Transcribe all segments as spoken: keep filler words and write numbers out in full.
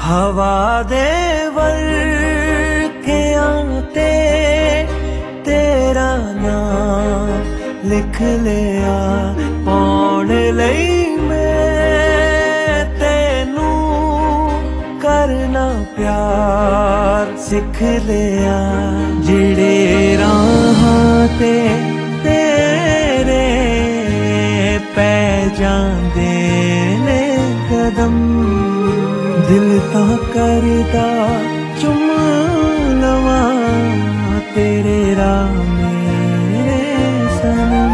हवा दे वर्कियां ते तेरा नाम लिख लिया पाउण लई मैं तेनू करना प्यार सिख लिया। जिहड़े राहां ते तेरे पै जांदे ने कदम दिल तां करदा चुम लवां तेरे राह मेरे सनम।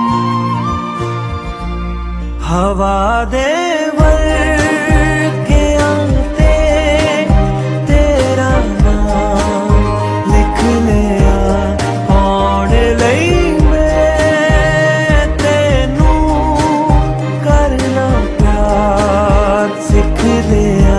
हवा दे वर्कियां ते तेरा नाम लिख लिया पाउण लई मैं तेनू करना प्यार सिख लिया।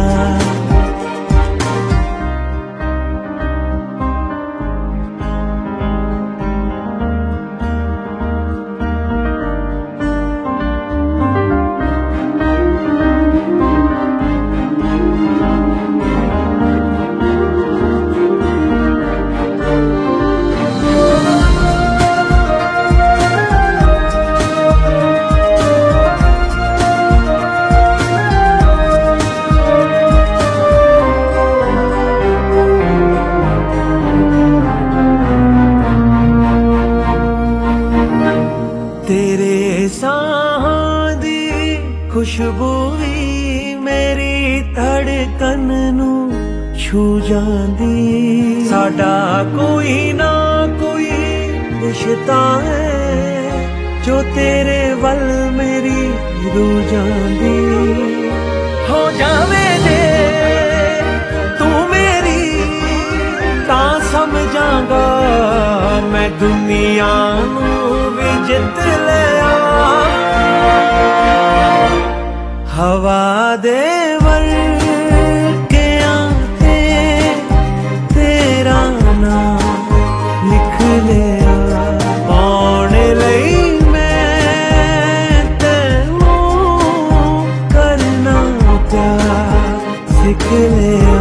तेरे साहां दी खुशबू भी मेरी धड़कन नू छू जांदी। साडा कोई ना कोई रिश्ता है जो तेरे वल मेरी रूह जांदी। हो जावे जे तू मेरी तां समझांगा मैं दुनिया नू भी जित लिया। हवा दे वर्कियां ते तेरा नाम लिख लिया पाउण लई मैं तेनू करना प्यार सिख लिया।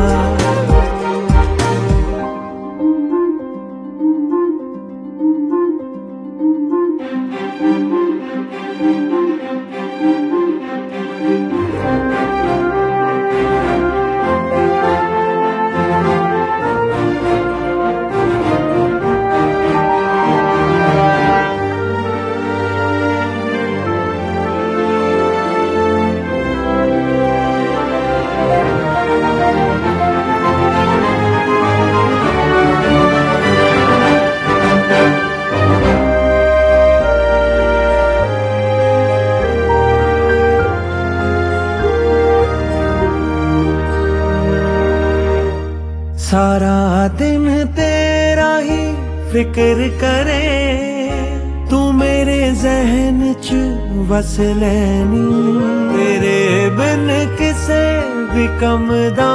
सारा दिन तेरा ही फिक्र करे तू मेरे जहन च वस लैनी। तेरे बिन किसे भी कमदा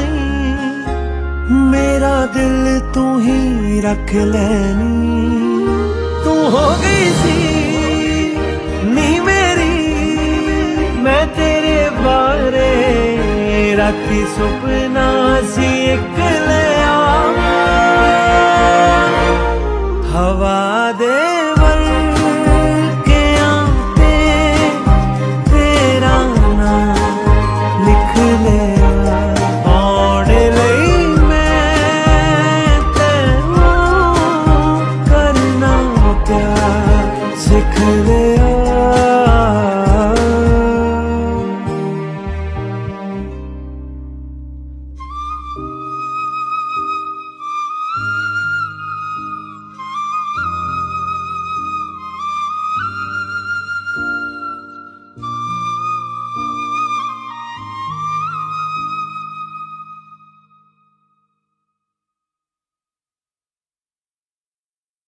नहीं मेरा दिल तू ही रख लैनी। तू हो गई सी नी मेरी मैं तेरे बारे राती सुपना सी एक लिया। हवा